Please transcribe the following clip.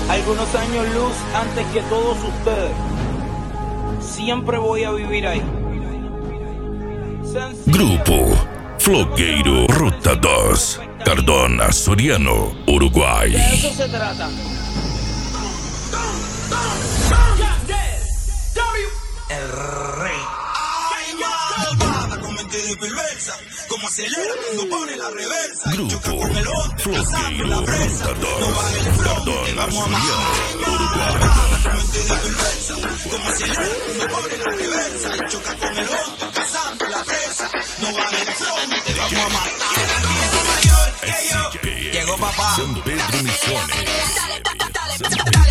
Algunos años luz antes que todos ustedes. Siempre voy a vivir ahí. Grupo Floqueiro Ruta 2, Cardona, Soriano, Uruguay. De eso se trata. El rey. Ay, malvada, con mente perversa. Como acelera cuando pone la reversa. Grupo Floqueiro Ruta 2, Cardona, Soriano, Uruguay. Con mente perversa. Como acelera cuando pone la reversa. Y choca con el otro, cazando la presa. No va de frente, te vamos a matar. SCP, San Pedro Misiones.